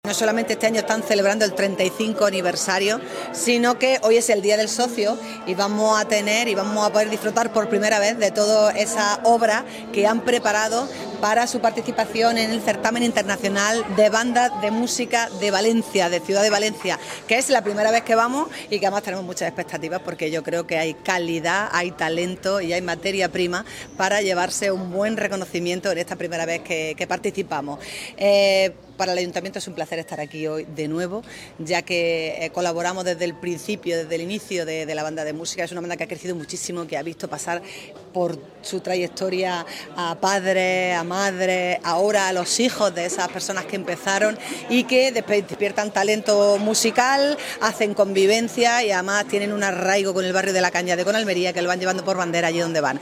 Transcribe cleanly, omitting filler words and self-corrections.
No solamente este año están celebrando el 35 aniversario, sino que hoy es el Día del Socio y vamos a poder disfrutar por primera vez de toda esa obra que han preparado para su participación en el certamen internacional de bandas de música de Valencia, de Ciudad de Valencia, que es la primera vez que vamos y que además tenemos muchas expectativas porque yo creo que hay calidad, hay talento y hay materia prima para llevarse un buen reconocimiento en esta primera vez que participamos. Para el Ayuntamiento es un placer estar aquí hoy de nuevo, ya que colaboramos desde el principio, desde el inicio de la banda de música. Es una banda que ha crecido muchísimo, que ha visto pasar por su trayectoria a padres, a madres, ahora a los hijos de esas personas que empezaron y que despiertan talento musical, hacen convivencia y además tienen un arraigo con el barrio de La Cañada, con Almería, que lo van llevando por bandera allí donde van.